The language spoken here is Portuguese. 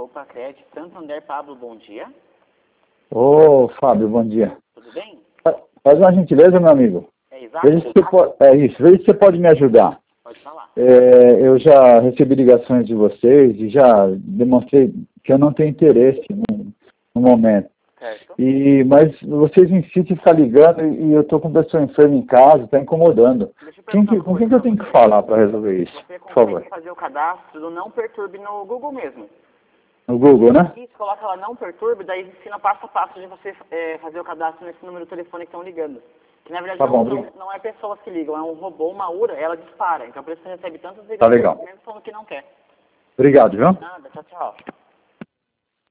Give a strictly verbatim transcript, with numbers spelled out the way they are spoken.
Opa Cred, Santander. Pablo, bom dia. Ô, Fábio, bom dia. Tudo bem? Faz uma gentileza, meu amigo. É exato? Veja se você pode, é isso, veja se você pode me ajudar. Pode falar. É, eu já recebi ligações de vocês e já demonstrei que eu não tenho interesse no, no momento. Certo. E, mas vocês insistem em ficar ligando e eu estou com pessoa enferma em casa, está incomodando. Deixa eu Quem perguntar que, uma com coisa quem que eu pra tenho que você. falar para resolver isso? Você Por favor. consegue fazer o cadastro do Não Perturbe no Google mesmo. No Google, né? Isso, coloca lá Não Perturbe, daí ensina passo a passo de você é, fazer o cadastro nesse número de telefone que estão ligando. Que na verdade Tá não, bom, são, obrigado. não é pessoas que ligam, é um robô, uma U R A, ela dispara. Então por isso você recebe tantas Tá ligações legal. mesmo falando que não quer. Obrigado, viu? Nada, tchau, tchau.